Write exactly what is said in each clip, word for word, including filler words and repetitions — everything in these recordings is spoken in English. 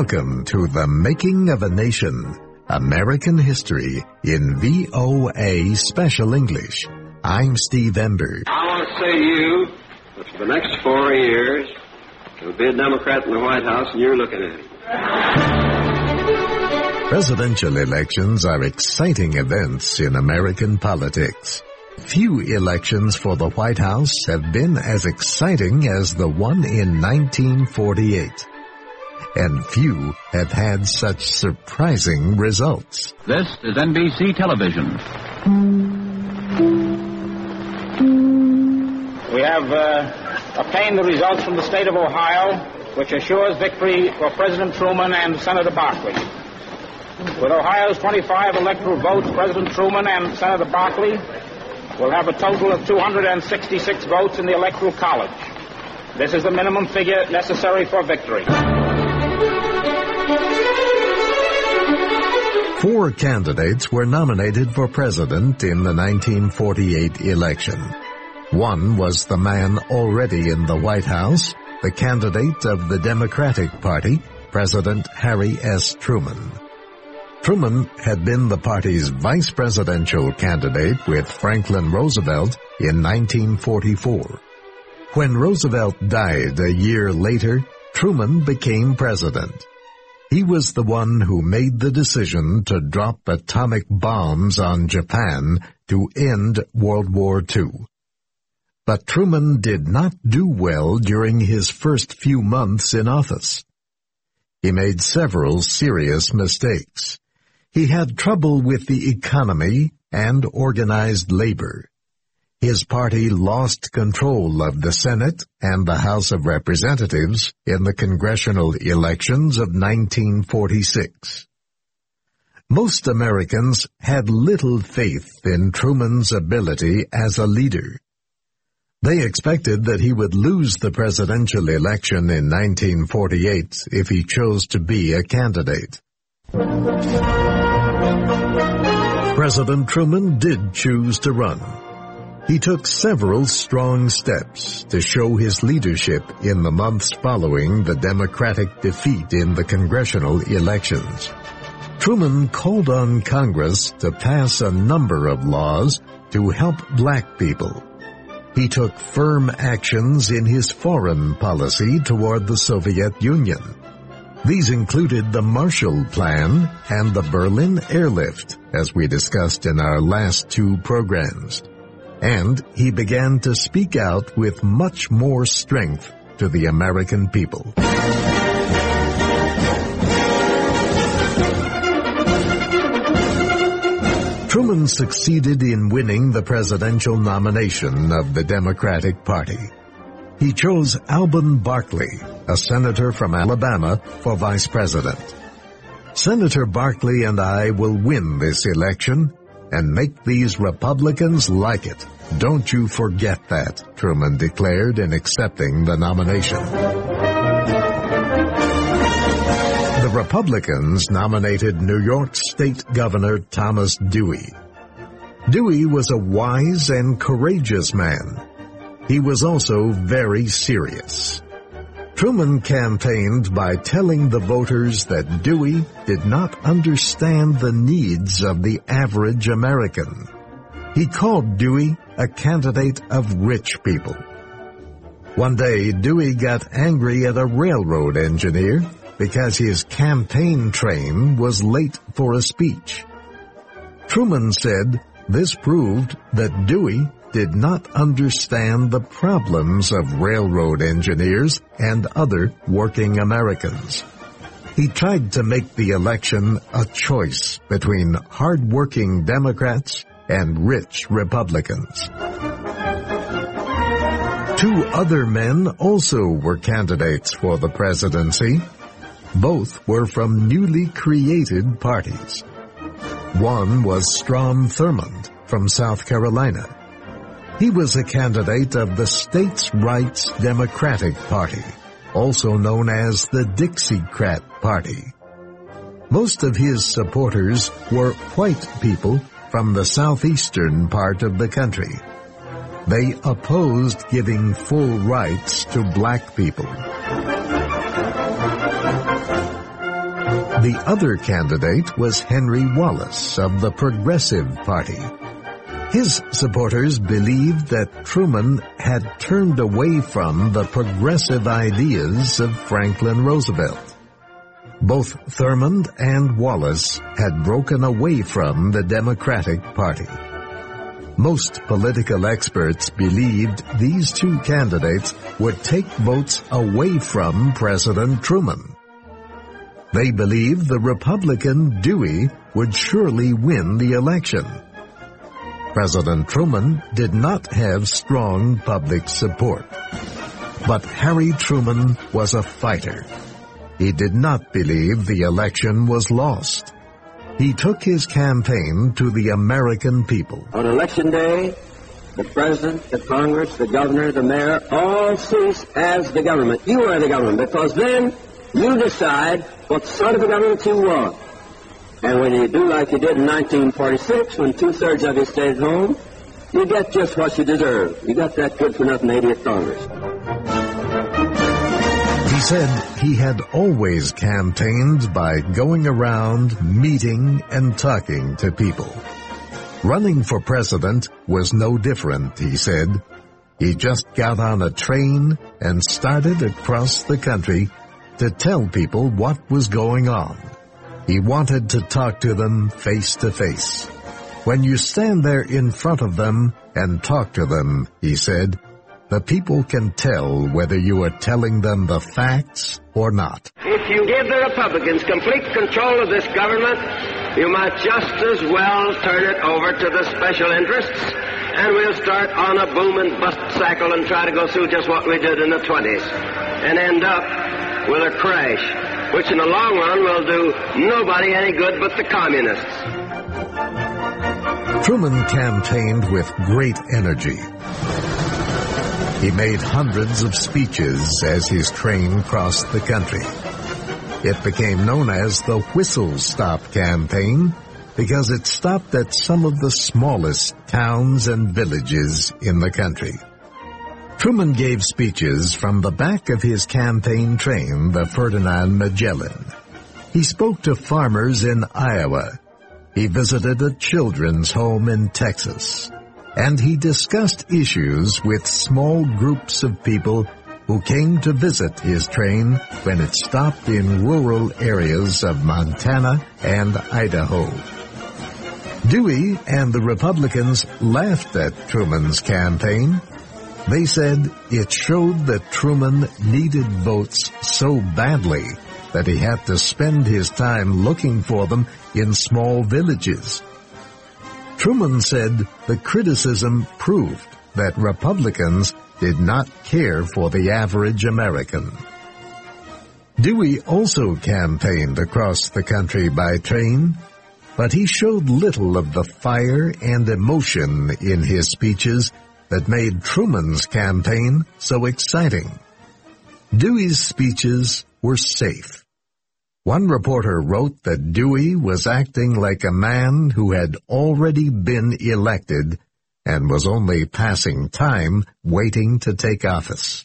Welcome to The Making of a Nation, American History in V O A Special English. I'm Steve Ember. I want to say to you that for the next four years, there'll be a Democrat in the White House and you're looking at him. Presidential elections are exciting events in American politics. Few elections for the White House have been as exciting as the one in nineteen forty-eight. And few have had such surprising results. This is N B C Television. We have uh, obtained the results from the state of Ohio, which assures victory for President Truman and Senator Barkley. With Ohio's twenty-five electoral votes, President Truman and Senator Barkley will have a total of two hundred sixty-six votes in the Electoral College. This is the minimum figure necessary for victory. Four candidates were nominated for president in the nineteen forty-eight election. One was the man already in the White House, the candidate of the Democratic Party, President Harry S. Truman. Truman had been the party's vice presidential candidate with Franklin Roosevelt in nineteen forty-four. When Roosevelt died a year later, Truman became president. He was the one who made the decision to drop atomic bombs on Japan to end World War Two. But Truman did not do well during his first few months in office. He made several serious mistakes. He had trouble with the economy and organized labor. His party lost control of the Senate and the House of Representatives in the congressional elections of nineteen forty-six. Most Americans had little faith in Truman's ability as a leader. They expected that he would lose the presidential election in nineteen forty-eight if he chose to be a candidate. President Truman did choose to run. He took several strong steps to show his leadership in the months following the Democratic defeat in the congressional elections. Truman called on Congress to pass a number of laws to help black people. He took firm actions in his foreign policy toward the Soviet Union. These included the Marshall Plan and the Berlin Airlift, as we discussed in our last two programs. And he began to speak out with much more strength to the American people. Truman succeeded in winning the presidential nomination of the Democratic Party. He chose Alben Barkley, a senator from Alabama, for vice president. Senator Barkley and I will win this election and make these Republicans like it. Don't you forget that, Truman declared in accepting the nomination. The Republicans nominated New York State Governor Thomas Dewey. Dewey was a wise and courageous man. He was also very serious. Truman campaigned by telling the voters that Dewey did not understand the needs of the average American. He called Dewey a candidate of rich people. One day, Dewey got angry at a railroad engineer because his campaign train was late for a speech. Truman said this proved that Dewey did not understand the problems of railroad engineers and other working Americans. He tried to make the election a choice between hard-working Democrats and rich Republicans. Two other men also were candidates for the presidency. Both were from newly created parties. One was Strom Thurmond from South Carolina. He was a candidate of the States' Rights Democratic Party, also known as the Dixiecrat Party. Most of his supporters were white people from the southeastern part of the country. They opposed giving full rights to black people. The other candidate was Henry Wallace of the Progressive Party. His supporters believed that Truman had turned away from the progressive ideas of Franklin Roosevelt. Both Thurmond and Wallace had broken away from the Democratic Party. Most political experts believed these two candidates would take votes away from President Truman. They believed the Republican Dewey would surely win the election. President Truman did not have strong public support. But Harry Truman was a fighter. He did not believe the election was lost. He took his campaign to the American people. On election day, the president, the Congress, the governor, the mayor, all cease as the government. You are the government, because then you decide what sort of a government you want. And when you do like you did in nineteen forty-six, when two-thirds of you stayed at home, you get just what you deserve. You got that good-for-nothing eightieth Congress. He said he had always campaigned by going around, meeting, and talking to people. Running for president was no different, he said. He just got on a train and started across the country to tell people what was going on. He wanted to talk to them face to face. When you stand there in front of them and talk to them, he said, the people can tell whether you are telling them the facts or not. If you give the Republicans complete control of this government, you might just as well turn it over to the special interests, and we'll start on a boom and bust cycle and try to go through just what we did in the twenties, and end up with a crash, which in the long run will do nobody any good but the communists. Truman campaigned with great energy. He made hundreds of speeches as his train crossed the country. It became known as the Whistle Stop Campaign because it stopped at some of the smallest towns and villages in the country. Truman gave speeches from the back of his campaign train, the Ferdinand Magellan. He spoke to farmers in Iowa. He visited a children's home in Texas. And he discussed issues with small groups of people who came to visit his train when it stopped in rural areas of Montana and Idaho. Dewey and the Republicans laughed at Truman's campaign. They said it showed that Truman needed votes so badly that he had to spend his time looking for them in small villages. Truman said the criticism proved that Republicans did not care for the average American. Dewey also campaigned across the country by train, but he showed little of the fire and emotion in his speeches that made Truman's campaign so exciting. Dewey's speeches were safe. One reporter wrote that Dewey was acting like a man who had already been elected and was only passing time waiting to take office.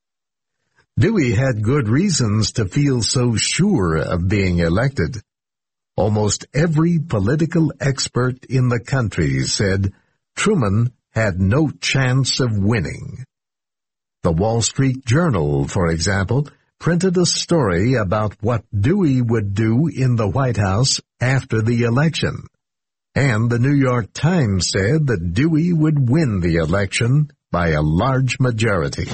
Dewey had good reasons to feel so sure of being elected. Almost every political expert in the country said Truman had no chance of winning. The Wall Street Journal, for example, printed a story about what Dewey would do in the White House after the election. And the New York Times said that Dewey would win the election by a large majority.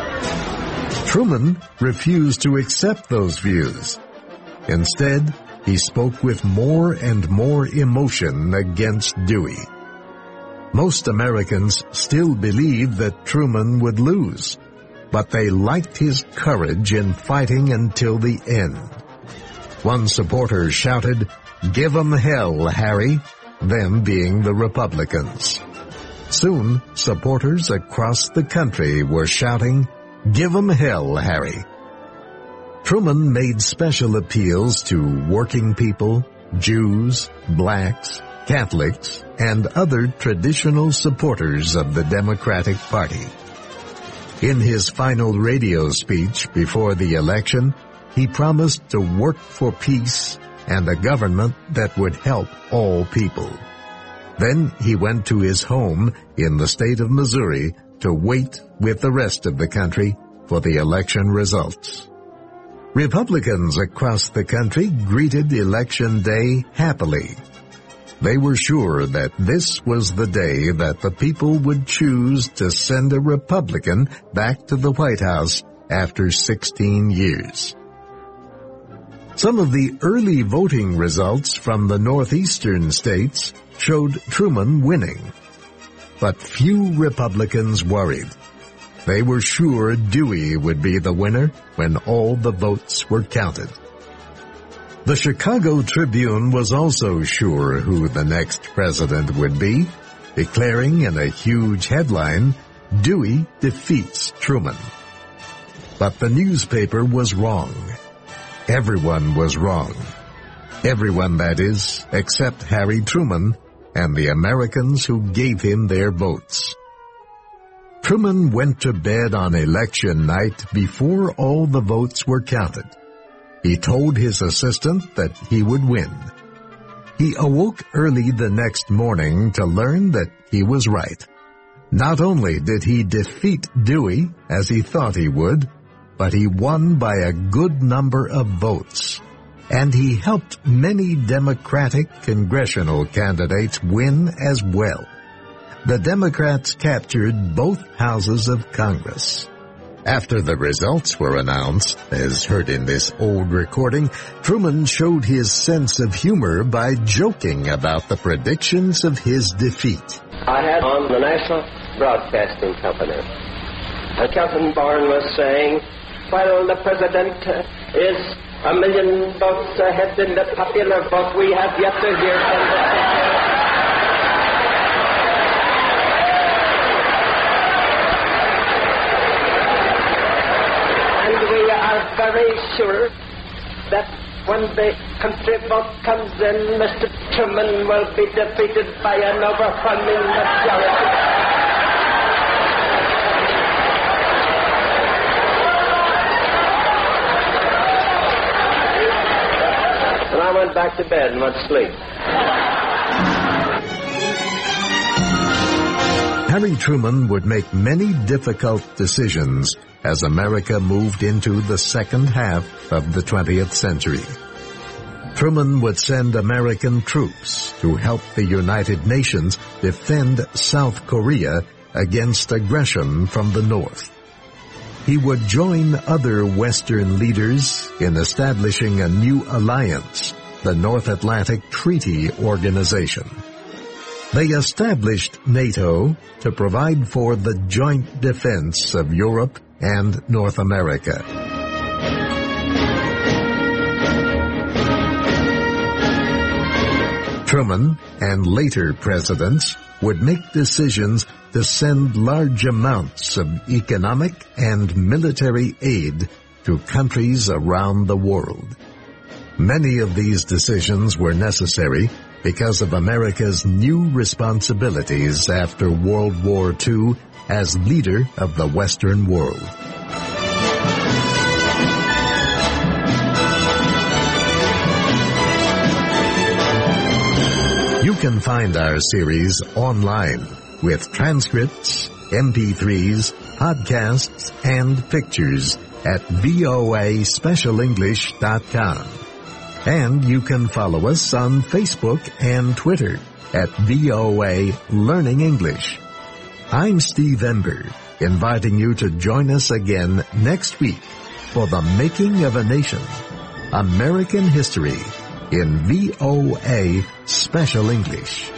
Truman refused to accept those views. Instead, he spoke with more and more emotion against Dewey. Most Americans still believed that Truman would lose, but they liked his courage in fighting until the end. One supporter shouted, "Give 'em hell, Harry," them being the Republicans. Soon, supporters across the country were shouting, "Give 'em hell, Harry." Truman made special appeals to working people, Jews, blacks, Catholics, and other traditional supporters of the Democratic Party. In his final radio speech before the election, he promised to work for peace and a government that would help all people. Then he went to his home in the state of Missouri to wait with the rest of the country for the election results. Republicans across the country greeted Election Day happily. They were sure that this was the day that the people would choose to send a Republican back to the White House after sixteen years. Some of the early voting results from the northeastern states showed Truman winning. But few Republicans worried. They were sure Dewey would be the winner when all the votes were counted. The Chicago Tribune was also sure who the next president would be, declaring in a huge headline, "Dewey defeats Truman." But the newspaper was wrong. Everyone was wrong. Everyone, that is, except Harry Truman and the Americans who gave him their votes. Truman went to bed on election night before all the votes were counted. He told his assistant that he would win. He awoke early the next morning to learn that he was right. Not only did he defeat Dewey, as he thought he would, but he won by a good number of votes. And he helped many Democratic congressional candidates win as well. The Democrats captured both houses of Congress. After the results were announced, as heard in this old recording, Truman showed his sense of humor by joking about the predictions of his defeat. I had on the National Broadcasting Company, and Captain Barn was saying, while the president is a million votes ahead in the popular vote, we have yet to hear from the people. And we are very sure that when the country vote comes in, Mister Truman will be defeated by an overwhelming majority. And I went back to bed and went to sleep. Harry Truman would make many difficult decisions as America moved into the second half of the twentieth century. Truman would send American troops to help the United Nations defend South Korea against aggression from the North. He would join other Western leaders in establishing a new alliance, the North Atlantic Treaty Organization. They established NATO to provide for the joint defense of Europe and North America. Truman and later presidents would make decisions to send large amounts of economic and military aid to countries around the world. Many of these decisions were necessary because of America's new responsibilities after World War Two as leader of the Western world. You can find our series online with transcripts, M P threes, podcasts, and pictures at V O A special english dot com. And you can follow us on Facebook and Twitter at V O A Learning English. I'm Steve Ember, inviting you to join us again next week for The Making of a Nation, American History in V O A Special English.